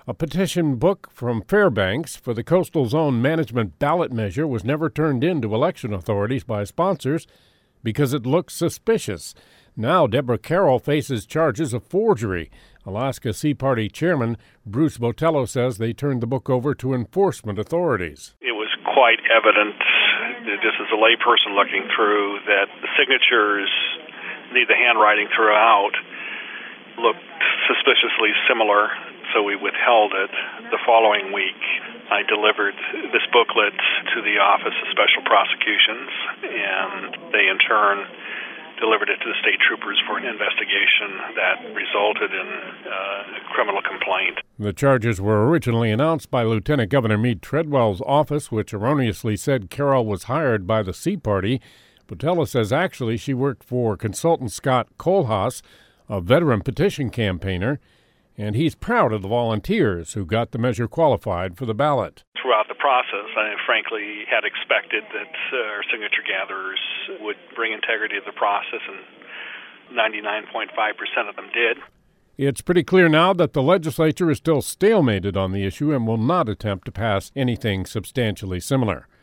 A petition book from Fairbanks for the Coastal Zone Management ballot measure was never turned in to election authorities by sponsors because it looked suspicious. Now Deborah Carroll faces charges of forgery. Alaska Sea Party Chairman Bruce Botello says they turned the book over to enforcement authorities. It was quite evident, just as a layperson looking through, that the signatures, the handwriting throughout, looked suspiciously similar, so we withheld it. The following week, I delivered this booklet to the Office of Special Prosecutions, and they in turn delivered it to the state troopers for an investigation that resulted in a criminal complaint. The charges were originally announced by Lieutenant Governor Meade Treadwell's office, which erroneously said Carroll was hired by the Sea Party. Botello says actually she worked for consultant Scott Kohlhaas, a veteran petition campaigner, and he's proud of the volunteers who got the measure qualified for the ballot. Throughout the process, I frankly had expected that our signature gatherers would bring integrity to the process, and 99.5% of them did. It's pretty clear now that the legislature is still stalemated on the issue and will not attempt to pass anything substantially similar.